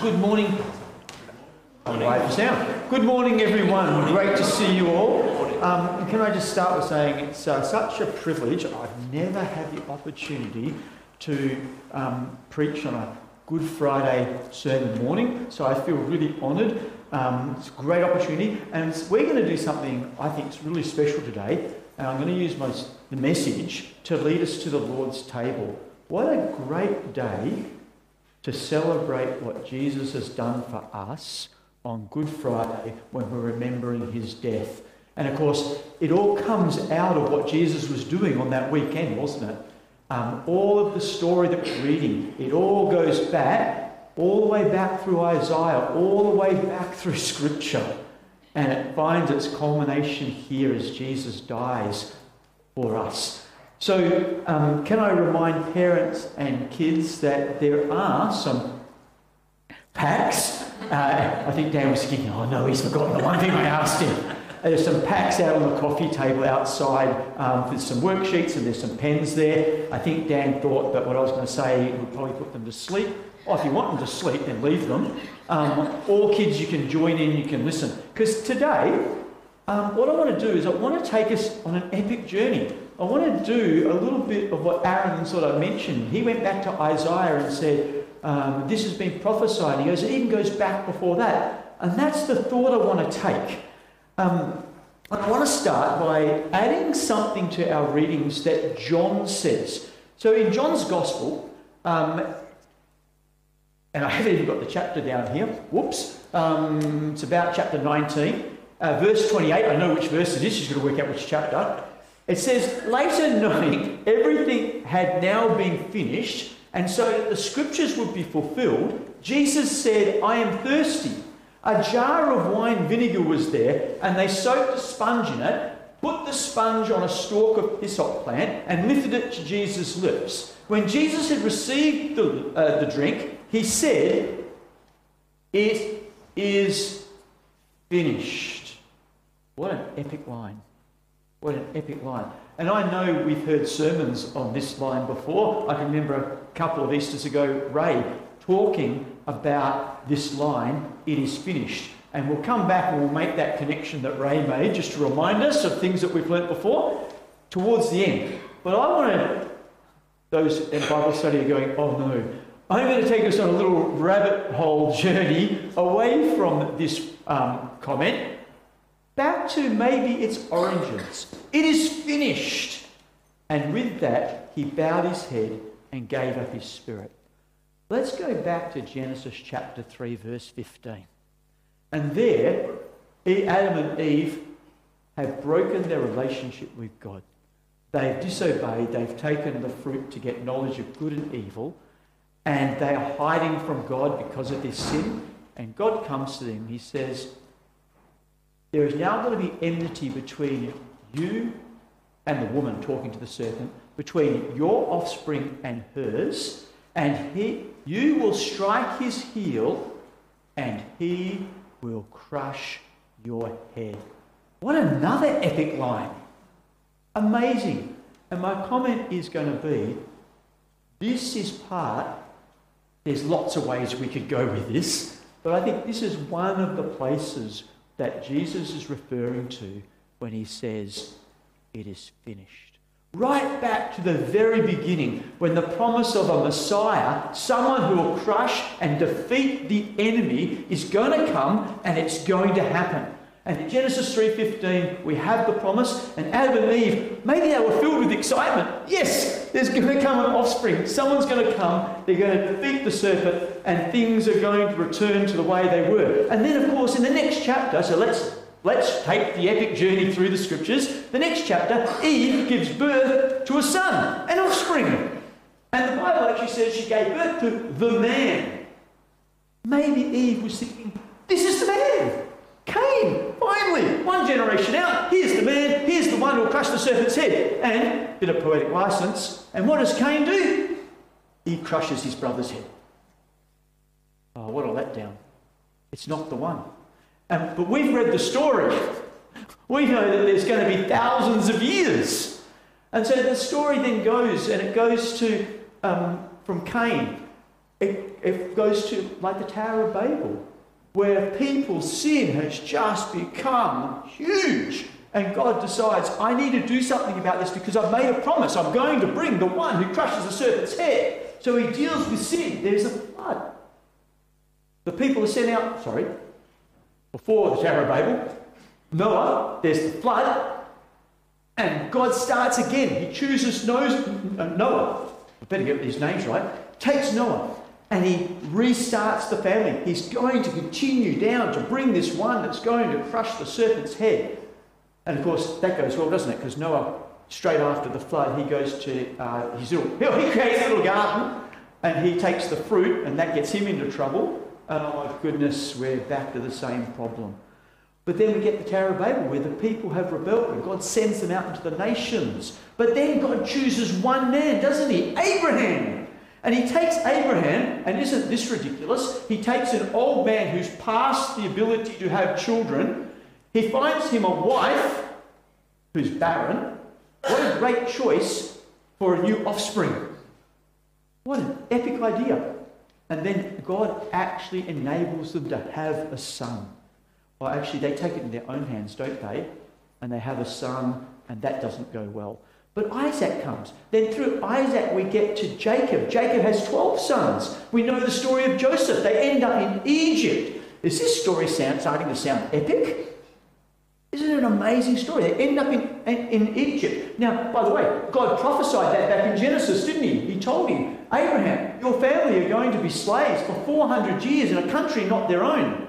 Good morning. Good morning, everyone. Great to see you all. Can I just start with saying it's such a privilege. I've never had the opportunity to preach on a Good Friday sermon morning, so I feel really honoured. It's a great opportunity, and we're going to do something I think is really special today, and I'm going to use the message to lead us to the Lord's table. What a great day to celebrate what Jesus has done for us on Good Friday when we're remembering his death. And of course, it all comes out of what Jesus was doing on that weekend, wasn't it? All of the story that we're reading, it all goes back, all the way back through Isaiah, all the way back through Scripture. And it finds its culmination here as Jesus dies for us. So can I remind parents and kids that there are some packs. I think Dan was thinking, oh no, he's forgotten the one thing I asked him. There's some packs out on the coffee table outside with some worksheets, and there's some pens there. I think Dan thought that what I was going to say would probably put them to sleep. Oh, if you want them to sleep, then leave them. All kids, you can join in, you can listen. Because today, what I want to do is I want to take us on an epic journey. I want to do a little bit of what Aaron sort of mentioned. He went back to Isaiah and said, this has been prophesied. He goes, it even goes back before that. And that's the thought I want to take. And I want to start by adding something to our readings that John says. So in John's Gospel, and I haven't even got the chapter down here. Whoops. It's about chapter 19. Verse 28. I know which verse it is. She's going to work out which chapter. It says, later knowing everything had now been finished, and so that the scriptures would be fulfilled, Jesus said, I am thirsty. A jar of wine vinegar was there, and they soaked a sponge in it, put the sponge on a stalk of hyssop plant, and lifted it to Jesus' lips. When Jesus had received the drink, he said, it is finished. What an epic line. What an epic line. And I know we've heard sermons on this line before. I can remember a couple of Easters ago, Ray talking about this line, it is finished. And we'll come back and we'll make that connection that Ray made just to remind us of things that we've learnt before towards the end. But I want those in Bible study are going, oh no, I'm going to take us on a little rabbit hole journey away from this comment back to maybe its origins. It is finished. And with that, he bowed his head and gave up his spirit. Let's go back to Genesis chapter 3, verse 15. And there, Adam and Eve have broken their relationship with God. They've disobeyed. They've taken the fruit to get knowledge of good and evil. And they are hiding from God because of their sin. And God comes to them. He says, there is now going to be enmity between you and the woman, talking to the serpent, between your offspring and hers, and you will strike his heel, and he will crush your head. What another epic line. Amazing. And my comment is going to be, this is there's lots of ways we could go with this, but I think this is one of the places that Jesus is referring to when he says, it is finished. Right back to the very beginning, when the promise of a Messiah, someone who will crush and defeat the enemy, is going to come, and it's going to happen. And in Genesis 3:15, we have the promise, and Adam and Eve, maybe they were filled with excitement. Yes, there's going to come an offspring. Someone's going to come, they're going to defeat the serpent, and things are going to return to the way they were. And then, of course, in the next chapter, so let's take the epic journey through the scriptures. The next chapter, Eve gives birth to a son, an offspring. And the Bible actually says she gave birth to the man. Maybe Eve was thinking, this is the man. Cain, finally, one generation out, here's the man, here's the one who'll crush the serpent's head. And, a bit of poetic license, and what does Cain do? He crushes his brother's head. Oh, what a letdown. It's not the one. But we've read the story. We know that there's going to be thousands of years. And so the story then goes, and it goes to from Cain. It goes to like the Tower of Babel, where people's sin has just become huge. And God decides, I need to do something about this because I've made a promise. I'm going to bring the one who crushes the serpent's head. So he deals with sin. There's a flood. The people are sent out, before the Tower of Babel. Noah, there's the flood. And God starts again. He chooses Noah. I better get these names right. Takes Noah. And he restarts the family. He's going to continue down to bring this one that's going to crush the serpent's head. And of course, that goes well, doesn't it? Because Noah, straight after the flood, he goes to he creates a little garden and he takes the fruit and that gets him into trouble. And oh my goodness, we're back to the same problem. But then we get the Tower of Babel where the people have rebelled and God sends them out into the nations. But then God chooses one man, doesn't he? Abraham. And he takes Abraham, and isn't this ridiculous? He takes an old man who's past the ability to have children. He finds him a wife who's barren. What a great choice for a new offspring. What an epic idea. And then God actually enables them to have a son. Well, actually, they take it in their own hands, don't they? And they have a son, and that doesn't go well. But Isaac comes. Then through Isaac we get to Jacob. Jacob has 12 sons. We know the story of Joseph. They end up in Egypt. Is this story starting to sound epic? Isn't it an amazing story? They end up in Egypt. Now, by the way, God prophesied that back in Genesis, didn't he? He told him, Abraham, your family are going to be slaves for 400 years in a country not their own.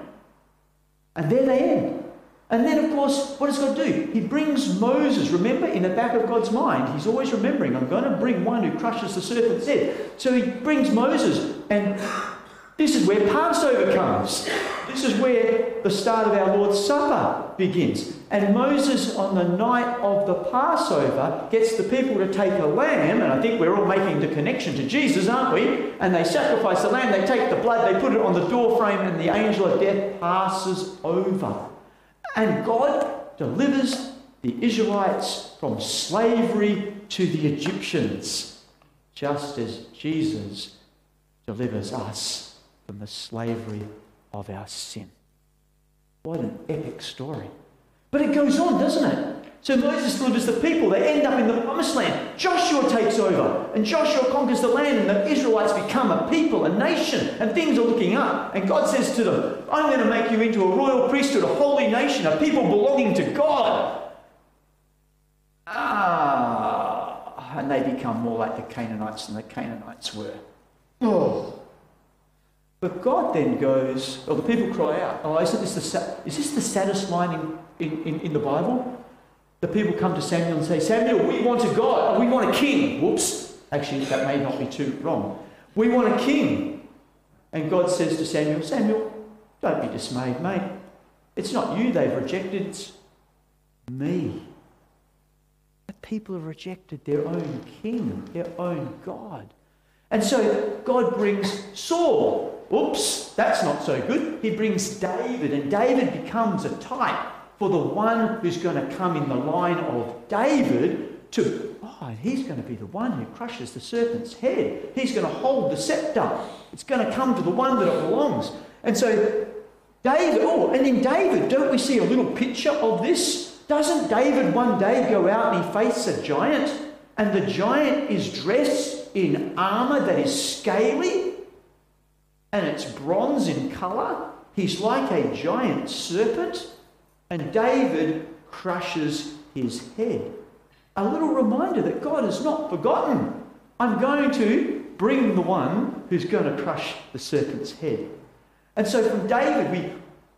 And there they end. And then, of course, what does God do? He brings Moses. Remember, in the back of God's mind, he's always remembering, I'm going to bring one who crushes the serpent's head. So he brings Moses, and this is where Passover comes. This is where the start of our Lord's Supper begins. And Moses, on the night of the Passover, gets the people to take a lamb, and I think we're all making the connection to Jesus, aren't we? And they sacrifice the lamb, they take the blood, they put it on the doorframe, and the angel of death passes over. And God delivers the Israelites from slavery to the Egyptians, just as Jesus delivers us from the slavery of our sin. What an epic story. But it goes on, doesn't it? So Moses delivers the people. They end up in the promised land. Joshua takes over, and Joshua conquers the land, and the Israelites become a people, a nation, and things are looking up. And God says to them, I'm going to make you into a royal priesthood, a holy nation, a people belonging to God. And they become more like the Canaanites than the Canaanites were. Oh. But God then goes, the people cry out, is this the saddest line in the Bible? The people come to Samuel and say, Samuel, we want a God. We want a king. Whoops. Actually, that may not be too wrong. We want a king. And God says to Samuel, Samuel, don't be dismayed, mate. It's not you they've rejected, it's me. The people have rejected their own king, their own God. And so God brings Saul. Oops, that's not so good. He brings David, and David becomes a type for the one who's going to come in the line of David he's going to be the one who crushes the serpent's head. He's going to hold the scepter. It's going to come to the one that it belongs. And so David, and in David, don't we see a little picture of this? Doesn't David one day go out and he faces a giant, and the giant is dressed in armour that is scaly, and it's bronze in colour? He's like a giant serpent. And David crushes his head. A little reminder that God has not forgotten. I'm going to bring the one who's going to crush the serpent's head. And so from David we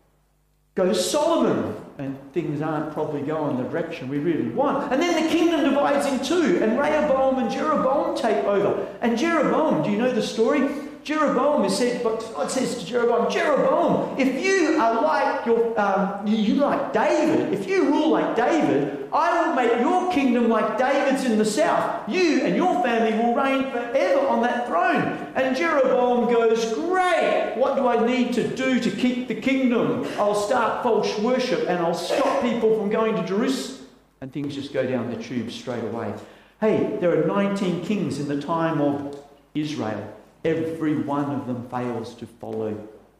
go to Solomon, and things aren't probably going the direction we really want. And then the kingdom divides in two, and Rehoboam and Jeroboam take over. And Jeroboam, do you know the story? Jeroboam is said, but God says to Jeroboam, Jeroboam, if you are like you like David, if you rule like David, I will make your kingdom like David's in the south. You and your family will reign forever on that throne. And Jeroboam goes, great, what do I need to do to keep the kingdom? I'll start false worship and I'll stop people from going to Jerusalem. And things just go down the tube straight away. Hey, there are 19 kings in the time of Israel. every one of them fails to follow.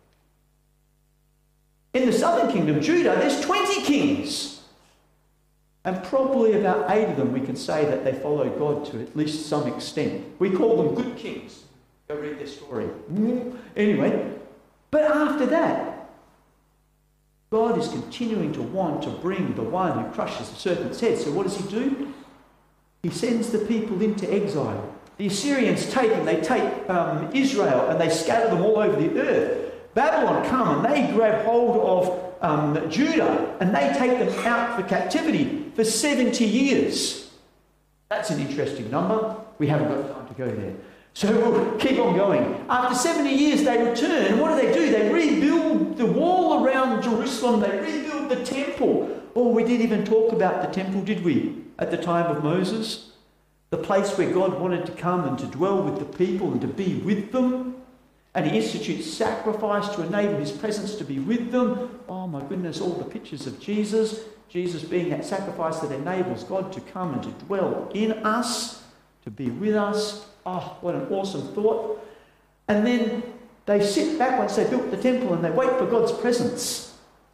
In the southern kingdom, Judah, there's 20 kings. And probably about 8 of them we can say that they followed God to at least some extent. We call them good kings. Go read their story. Anyway, but after that, God is continuing to want to bring the one who crushes the serpent's head. So what does he do? He sends the people into exile. The Assyrians take them, they take Israel and they scatter them all over the earth. Babylon come and they grab hold of Judah and they take them out for captivity for 70 years. That's an interesting number. We haven't got time to go there. So we'll keep on going. After 70 years they return. What do? They rebuild the wall around Jerusalem. They rebuild the temple. Oh, we didn't even talk about the temple, did we? At the time of Moses. The place where God wanted to come and to dwell with the people and to be with them. And he institutes sacrifice to enable his presence to be with them. Oh my goodness, all the pictures of Jesus. Jesus being that sacrifice that enables God to come and to dwell in us, to be with us. Oh, what an awesome thought. And then they sit back once they built the temple and they wait for God's presence.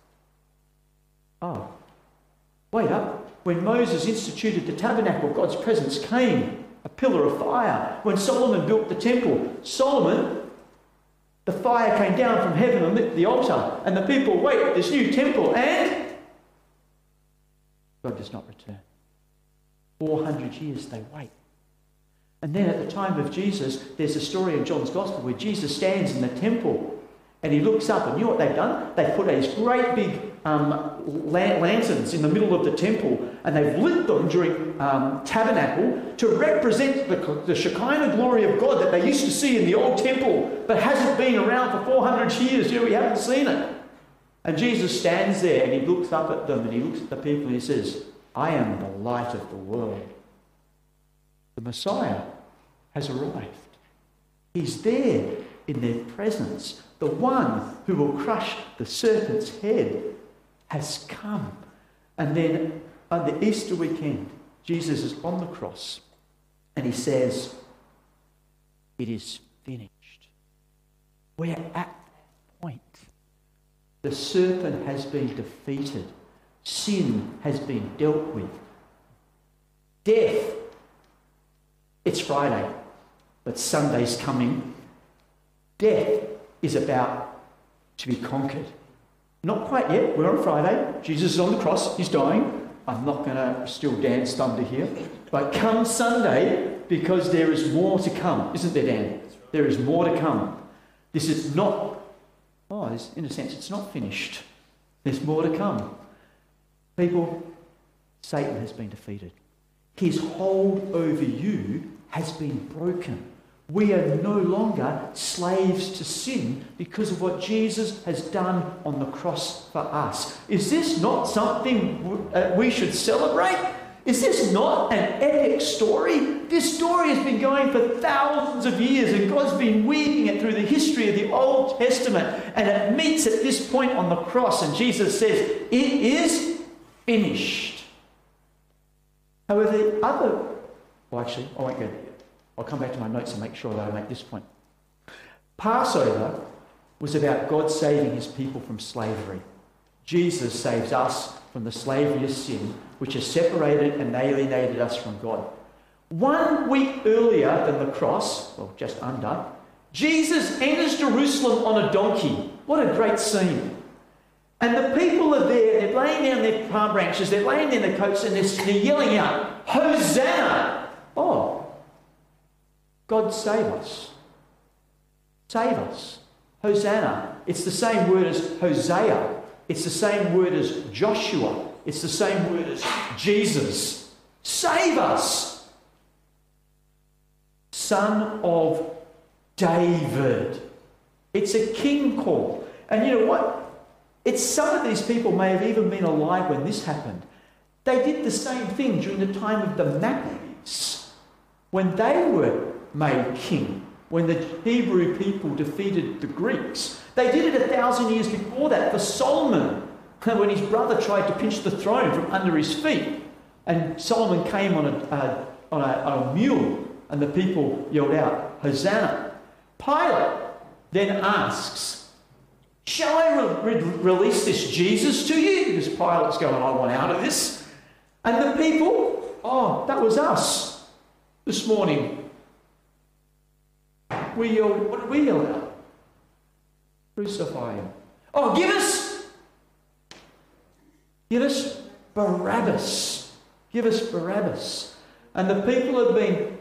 Oh, wait up. When Moses instituted the tabernacle, God's presence came, a pillar of fire. When Solomon built the temple, the fire came down from heaven and lit the altar. And the people wait this new temple and God does not return. 400 years they wait. And then at the time of Jesus, there's a story in John's Gospel where Jesus stands in the temple and he looks up, and you know what they've done? They've put these great big lanterns in the middle of the temple, and they've lit them during tabernacle to represent the Shekinah glory of God that they used to see in the old temple, but hasn't been around for 400 years. We haven't seen it. And Jesus stands there and he looks up at them and he looks at the people and he says, I am the light of the world. The Messiah has arrived. He's there in their presence. The one who will crush the serpent's head has come. And then on the Easter weekend, Jesus is on the cross and he says, it is finished. We're at that point. The serpent has been defeated. Sin has been dealt with. Death. It's Friday, but Sunday's coming. Death is about to be conquered. Not quite yet. We're on Friday. Jesus is on the cross. He's dying. I'm not going to steal Dan's thunder here. But come Sunday, because there is more to come. Isn't there, Dan? There is more to come. This is not... in a sense, it's not finished. There's more to come. People, Satan has been defeated. His hold over you has been broken. We are no longer slaves to sin because of what Jesus has done on the cross for us. Is this not something we should celebrate? Is this not an epic story? This story has been going for thousands of years and God's been weaving it through the history of the Old Testament, and it meets at this point on the cross and Jesus says, it is finished. However, the other... I won't go there. I'll come back to my notes and make sure that I make this point. Passover was about God saving his people from slavery. Jesus saves us from the slavery of sin, which has separated and alienated us from God. 1 week earlier than the cross, well, just under, Jesus enters Jerusalem on a donkey. What a great scene. And the people are there, they're laying down their palm branches, they're laying down their coats, and they're yelling out, Hosanna! Oh, God save us. Save us. Hosanna. It's the same word as Hosea. It's the same word as Joshua. It's the same word as Jesus. Save us. Son of David. It's a king call. And you know what? Some of these people may have even been alive when this happened. They did the same thing during the time of the Maccabees. When they were made king, when the Hebrew people defeated the Greeks. They did it 1,000 years before that for Solomon, when his brother tried to pinch the throne from under his feet. And Solomon came on a mule, and the people yelled out, Hosanna. Pilate then asks, shall I release this Jesus to you? Because Pilate's going, I want out of this. And the people, oh, that was us this morning. What did we yell out? Crucify him. Oh, give us Barabbas. Give us Barabbas. And the people had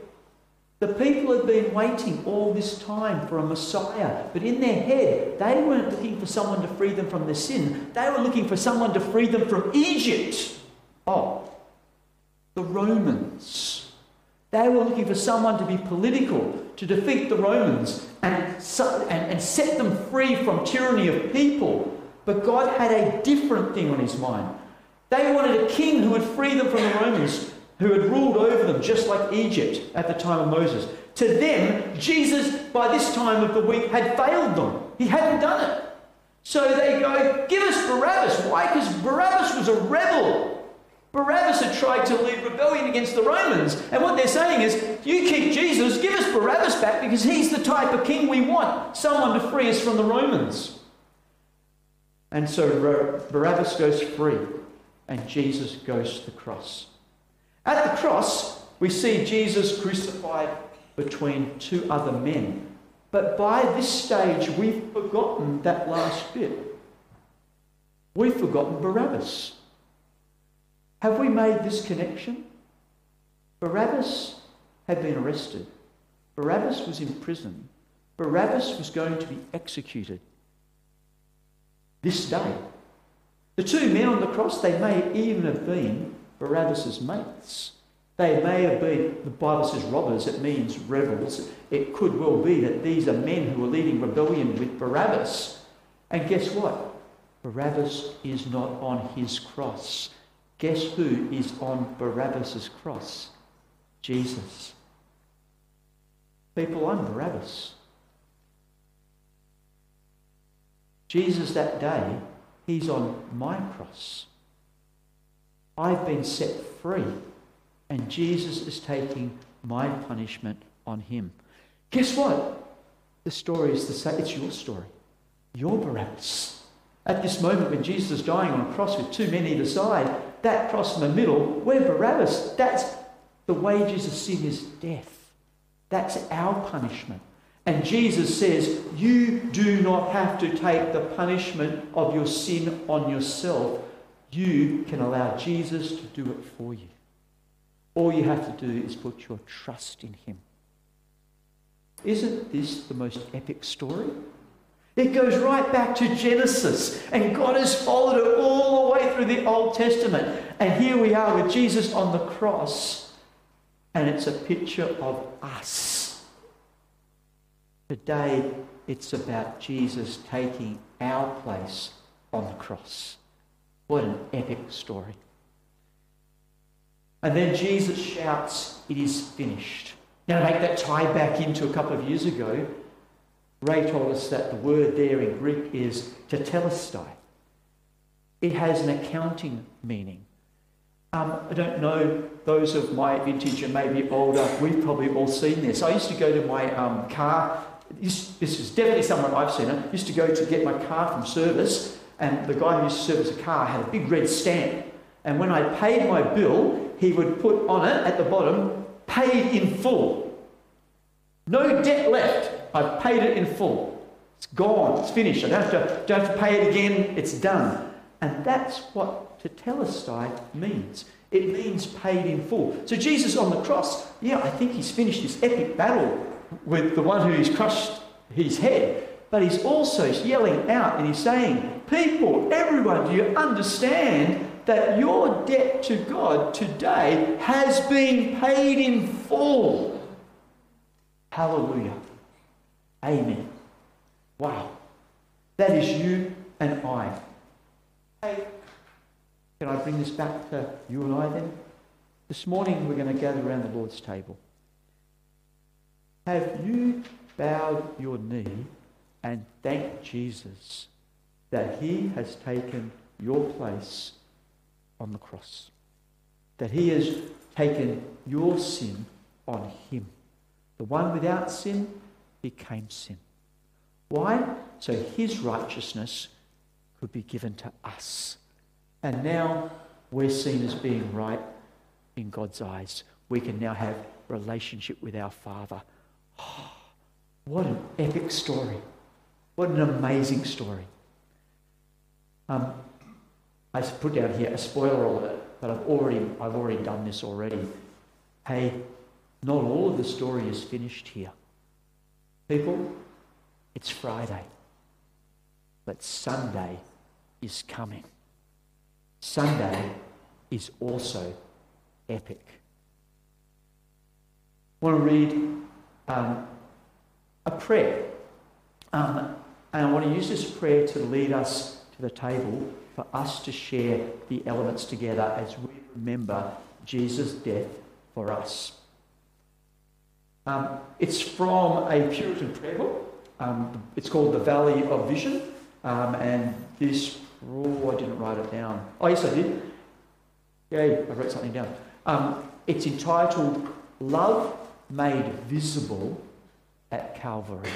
been waiting all this time for a Messiah. But in their head, they weren't looking for someone to free them from their sin. They were looking for someone to free them from Egypt. Oh, the Romans. They were looking for someone to be political, to defeat the Romans and set them free from tyranny of people. But God had a different thing on his mind. They wanted a king who would free them from the Romans, who had ruled over them just like Egypt at the time of Moses. To them, Jesus, by this time of the week, had failed them. He hadn't done it. So they go, give us Barabbas. Why? Because Barabbas was a rebel. Barabbas had tried to lead rebellion against the Romans. And what they're saying is, you keep Jesus, give us Barabbas back because he's the type of king we want. Someone to free us from the Romans. And so Barabbas goes free and Jesus goes to the cross. At the cross, we see Jesus crucified between two other men. But by this stage, we've forgotten that last bit. We've forgotten Barabbas. Have we made this connection? Barabbas had been arrested. Barabbas was in prison. Barabbas was going to be executed this day. The two men on the cross, they may even have been Barabbas's mates. They may have been, the Bible says robbers, it means rebels. It could well be that these are men who are leading rebellion with Barabbas. And guess what? Barabbas is not on his cross. Guess who is on Barabbas's cross? Jesus. People, I'm Barabbas. Jesus that day, he's on my cross. I've been set free, and Jesus is taking my punishment on him. Guess what? The story is the same. It's your story. You're Barabbas. At this moment when Jesus is dying on a cross with two men either side, that cross in the middle, we're Barabbas. That's the wages of sin is death. That's our punishment. And Jesus says, you do not have to take the punishment of your sin on yourself. You can allow Jesus to do it for you. All you have to do is put your trust in him. Isn't this the most epic story? It goes right back to Genesis, and God has followed it all the way through the Old Testament. And here we are with Jesus on the cross, and it's a picture of us. Today, it's about Jesus taking our place on the cross. What an epic story. And then Jesus shouts, it is finished. Now, to make that tie back into a couple of years ago, Ray told us that the word there in Greek is tetelestai. It has an accounting meaning. I don't know, those of my vintage and maybe older, we've probably all seen this. I used to go to my car, this is definitely someone I've seen it, used to go to get my car from service, and the guy who used to service a car had a big red stamp. And when I paid my bill, he would put on it at the bottom, paid in full. No debt left. I've paid it in full. It's gone. It's finished. I don't have to pay it again. It's done. And that's what tetelestai means. It means paid in full. So Jesus on the cross, I think he's finished this epic battle with the one who's crushed his head. But he's also yelling out and he's saying, people, everyone, do you understand that your debt to God today has been paid in full? Hallelujah. Amen. Wow. That is you and I. Hey, can I bring this back to you and I then? This morning we're going to gather around the Lord's table. Have you bowed your knee and thanked Jesus that he has taken your place on the cross? That he has taken your sin on him. The one without sin, became sin. Why? So his righteousness could be given to us. And now we're seen as being right in God's eyes. We can now have relationship with our Father. Oh, what an epic story. What an amazing story. I put down here a spoiler alert, but I've already done this already. Hey, not all of the story is finished here. People, it's Friday, but Sunday is coming. Sunday is also epic. I want to read a prayer. And I want to use this prayer to lead us to the table for us to share the elements together as we remember Jesus' death for us. It's from a Puritan prayer book. It's called The Valley of Vision. And this, I didn't write it down. Oh, yes, I did. Yay, I wrote something down. It's entitled Love Made Visible at Calvary.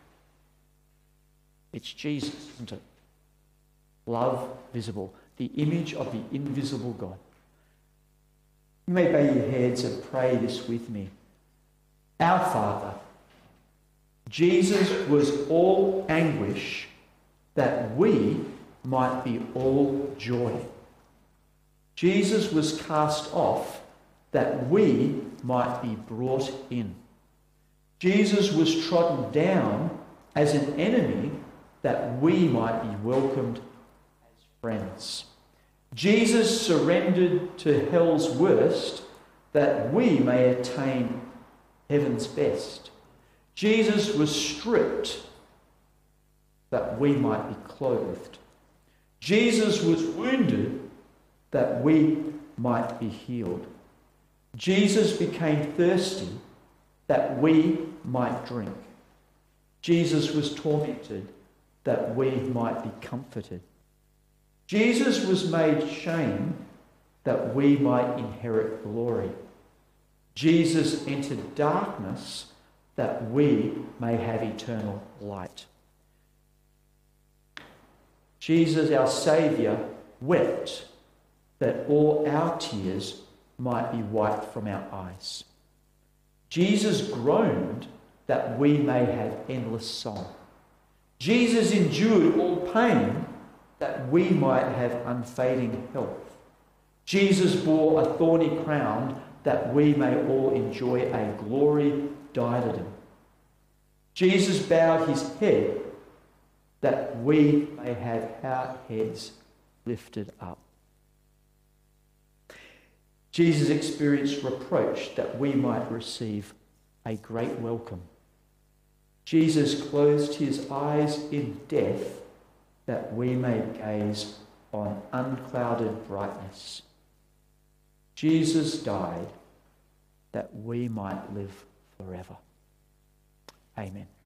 It's Jesus, isn't it? Love visible, the image of the invisible God. You may bow your heads and pray this with me. Our Father, Jesus was all anguish that we might be all joy. Jesus was cast off that we might be brought in. Jesus was trodden down as an enemy that we might be welcomed as friends. Jesus surrendered to hell's worst that we may attain heaven's best. Jesus was stripped that we might be clothed. Jesus was wounded that we might be healed. Jesus became thirsty that we might drink. Jesus was tormented that we might be comforted. Jesus was made shame that we might inherit glory. Jesus entered darkness that we may have eternal light. Jesus, our Saviour, wept that all our tears might be wiped from our eyes. Jesus groaned that we may have endless song. Jesus endured all pain that we might have unfading health. Jesus bore a thorny crown that we may all enjoy a glory diadem. Jesus bowed his head that we may have our heads lifted up. Jesus experienced reproach that we might receive a great welcome. Jesus closed his eyes in death that we may gaze on unclouded brightness. Jesus died that we might live forever. Amen.